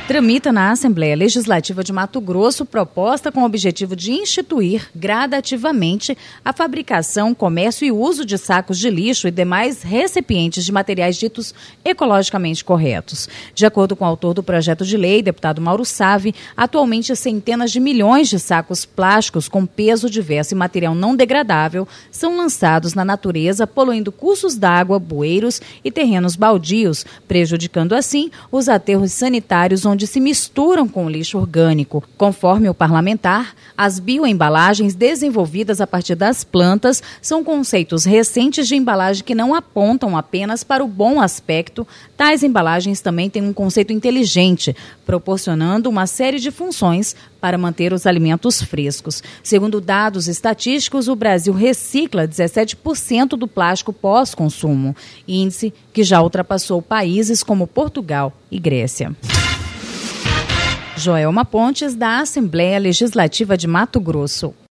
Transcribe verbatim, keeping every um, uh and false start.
Tramita na Assembleia Legislativa de Mato Grosso proposta com o objetivo de instituir gradativamente a fabricação, comércio e uso de sacos de lixo e demais recipientes de materiais ditos ecologicamente corretos. De acordo com o autor do projeto de lei, deputado Mauro Save, atualmente centenas de milhões de sacos plásticos com peso diverso e material não degradável são lançados na natureza, poluindo cursos d'água, bueiros e terrenos baldios, prejudicando assim os aterros sanitários onde onde se misturam com o lixo orgânico. Conforme o parlamentar, as bioembalagens desenvolvidas a partir das plantas são conceitos recentes de embalagem que não apontam apenas para o bom aspecto. Tais embalagens também têm um conceito inteligente, proporcionando uma série de funções para manter os alimentos frescos. Segundo dados estatísticos, o Brasil recicla dezessete por cento do plástico pós-consumo, índice que já ultrapassou países como Portugal e Grécia. Joelma Pontes, da Assembleia Legislativa de Mato Grosso.